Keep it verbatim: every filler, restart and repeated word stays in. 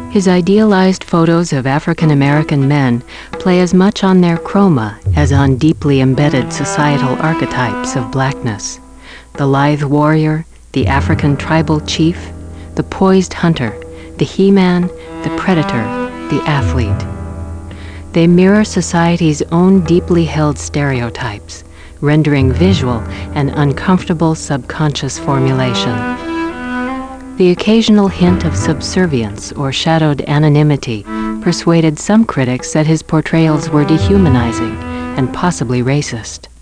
His idealized photos of African American men play as much on their chroma as on deeply embedded societal archetypes of blackness. The lithe warrior, the African tribal chief, the poised hunter, the he-man, the predator, the athlete. They mirror society's own deeply held stereotypes, rendering visual an uncomfortable subconscious formulation. The occasional hint of subservience or shadowed anonymity persuaded some critics that his portrayals were dehumanizing and possibly racist.